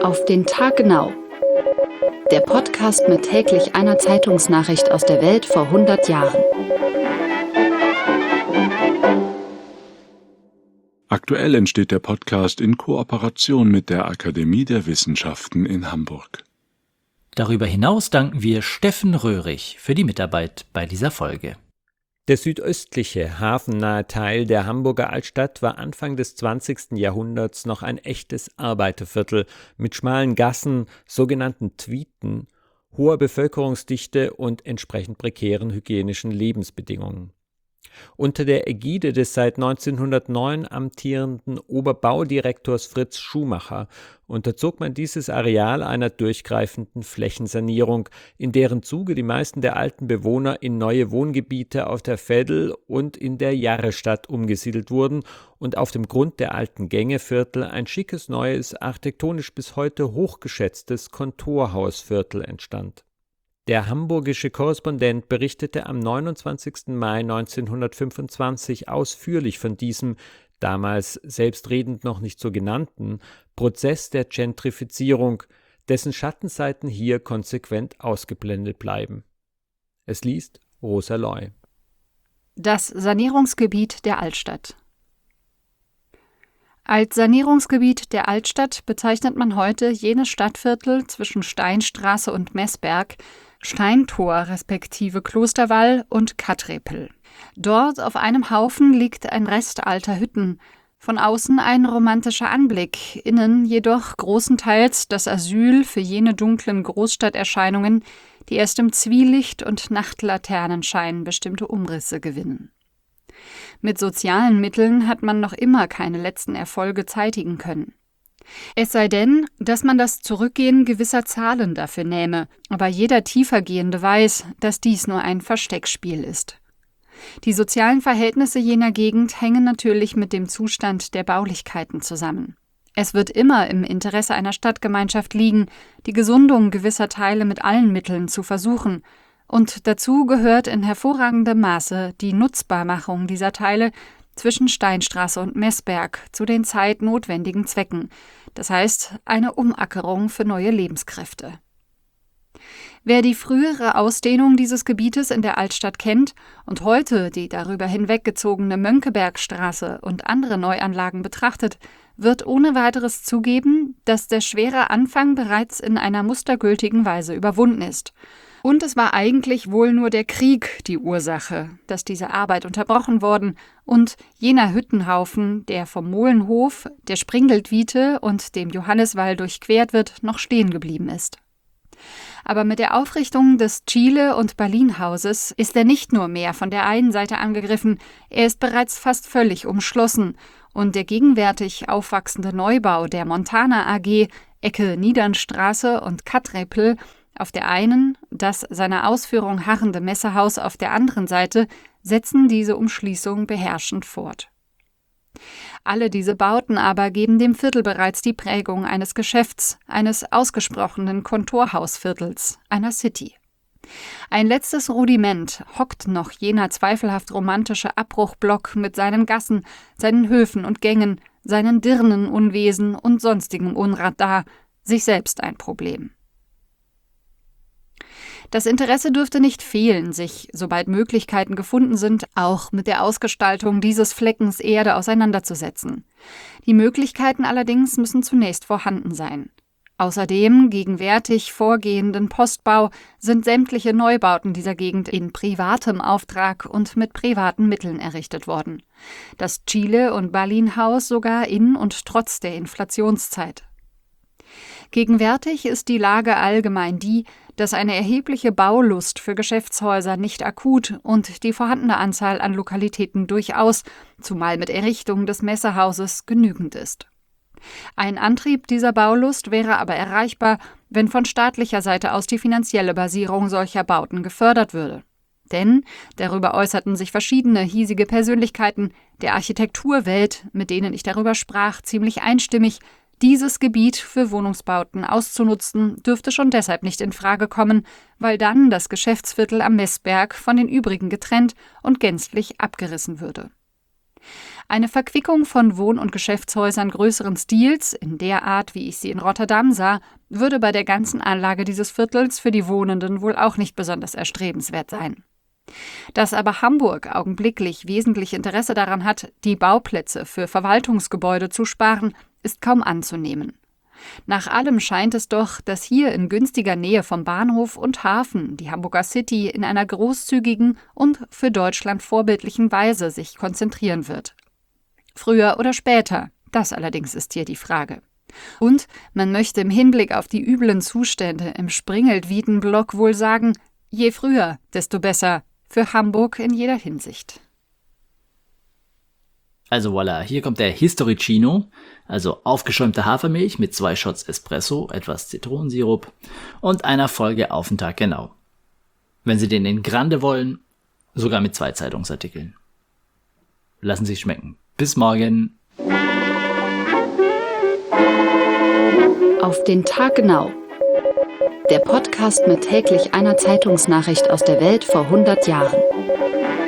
Auf den Tag genau. Der Podcast mit täglich einer Zeitungsnachricht aus der Welt vor 100 Jahren. Aktuell entsteht der Podcast in Kooperation mit der Akademie der Wissenschaften in Hamburg. Darüber hinaus danken wir Steffen Röhrig für die Mitarbeit bei dieser Folge. Der südöstliche, hafennahe Teil der Hamburger Altstadt war Anfang des 20. Jahrhunderts noch ein echtes Arbeiterviertel mit schmalen Gassen, sogenannten Tweeten, hoher Bevölkerungsdichte und entsprechend prekären hygienischen Lebensbedingungen. Unter der Ägide des seit 1909 amtierenden Oberbaudirektors Fritz Schumacher unterzog man dieses Areal einer durchgreifenden Flächensanierung, in deren Zuge die meisten der alten Bewohner in neue Wohngebiete auf der Veddel und in der Jarrestadt umgesiedelt wurden und auf dem Grund der alten Gängeviertel ein schickes neues, architektonisch bis heute hochgeschätztes Kontorhausviertel entstand. Der hamburgische Korrespondent berichtete am 29. Mai 1925 ausführlich von diesem, damals selbstredend noch nicht so genannten, Prozess der Gentrifizierung, dessen Schattenseiten hier konsequent ausgeblendet bleiben. Es liest Rosa Loy. Das Sanierungsgebiet der Altstadt. Als Sanierungsgebiet der Altstadt bezeichnet man heute jenes Stadtviertel zwischen Steinstraße und Messberg, Steintor respektive Klosterwall und Kattrepel. Dort auf einem Haufen liegt ein Rest alter Hütten, von außen ein romantischer Anblick, innen jedoch großenteils das Asyl für jene dunklen Großstadterscheinungen, die erst im Zwielicht und Nachtlaternenschein bestimmte Umrisse gewinnen. Mit sozialen Mitteln hat man noch immer keine letzten Erfolge zeitigen können. Es sei denn, dass man das Zurückgehen gewisser Zahlen dafür nähme, aber jeder Tiefergehende weiß, dass dies nur ein Versteckspiel ist. Die sozialen Verhältnisse jener Gegend hängen natürlich mit dem Zustand der Baulichkeiten zusammen. Es wird immer im Interesse einer Stadtgemeinschaft liegen, die Gesundung gewisser Teile mit allen Mitteln zu versuchen, und dazu gehört in hervorragendem Maße die Nutzbarmachung dieser Teile zwischen Steinstraße und Messberg zu den zeitnotwendigen Zwecken, das heißt eine Umackerung für neue Lebenskräfte. Wer die frühere Ausdehnung dieses Gebietes in der Altstadt kennt und heute die darüber hinweggezogene Mönckebergstraße und andere Neuanlagen betrachtet, wird ohne weiteres zugeben, dass der schwere Anfang bereits in einer mustergültigen Weise überwunden ist. Und es war eigentlich wohl nur der Krieg die Ursache, dass diese Arbeit unterbrochen worden und jener Hüttenhaufen, der vom Molenhof, der Springeltwiete und dem Johanniswall durchquert wird, noch stehen geblieben ist. Aber mit der Aufrichtung des Chile- und Berlin-Hauses ist er nicht nur mehr von der einen Seite angegriffen, er ist bereits fast völlig umschlossen und der gegenwärtig aufwachsende Neubau der Montana AG, Ecke Niedernstraße und Kattrepel, auf der einen, das seiner Ausführung harrende Messehaus auf der anderen Seite, setzen diese Umschließung beherrschend fort. Alle diese Bauten aber geben dem Viertel bereits die Prägung eines Geschäfts, eines ausgesprochenen Kontorhausviertels, einer City. Ein letztes Rudiment hockt noch jener zweifelhaft romantische Abbruchblock mit seinen Gassen, seinen Höfen und Gängen, seinen Dirnenunwesen und sonstigem Unrat da, sich selbst ein Problem. Das Interesse dürfte nicht fehlen, sich, sobald Möglichkeiten gefunden sind, auch mit der Ausgestaltung dieses Fleckens Erde auseinanderzusetzen. Die Möglichkeiten allerdings müssen zunächst vorhanden sein. Außerdem gegenwärtig vorgehenden Postbau sind sämtliche Neubauten dieser Gegend in privatem Auftrag und mit privaten Mitteln errichtet worden. Das Chile- und Berlin-Haus sogar in und trotz der Inflationszeit. Gegenwärtig ist die Lage allgemein die, dass eine erhebliche Baulust für Geschäftshäuser nicht akut und die vorhandene Anzahl an Lokalitäten durchaus, zumal mit Errichtung des Messehauses, genügend ist. Ein Antrieb dieser Baulust wäre aber erreichbar, wenn von staatlicher Seite aus die finanzielle Basierung solcher Bauten gefördert würde. Denn darüber äußerten sich verschiedene hiesige Persönlichkeiten der Architekturwelt, mit denen ich darüber sprach, ziemlich einstimmig: Dieses Gebiet für Wohnungsbauten auszunutzen, dürfte schon deshalb nicht in Frage kommen, weil dann das Geschäftsviertel am Messberg von den übrigen getrennt und gänzlich abgerissen würde. Eine Verquickung von Wohn- und Geschäftshäusern größeren Stils, in der Art, wie ich sie in Rotterdam sah, würde bei der ganzen Anlage dieses Viertels für die Wohnenden wohl auch nicht besonders erstrebenswert sein. Dass aber Hamburg augenblicklich wesentlich Interesse daran hat, die Bauplätze für Verwaltungsgebäude zu sparen, ist kaum anzunehmen. Nach allem scheint es doch, dass hier in günstiger Nähe vom Bahnhof und Hafen die Hamburger City in einer großzügigen und für Deutschland vorbildlichen Weise sich konzentrieren wird. Früher oder später, das allerdings ist hier die Frage. Und man möchte im Hinblick auf die üblen Zustände im Springelt-Wieden-Block wohl sagen, je früher, desto besser, für Hamburg in jeder Hinsicht. Also voilà, hier kommt der Historicino, also aufgeschäumte Hafermilch mit 2 Shots Espresso, etwas Zitronensirup und einer Folge Auf den Tag genau. Wenn Sie den in Grande wollen, sogar mit 2 Zeitungsartikeln. Lassen Sie es schmecken. Bis morgen. Auf den Tag genau. Der Podcast mit täglich einer Zeitungsnachricht aus der Welt vor 100 Jahren.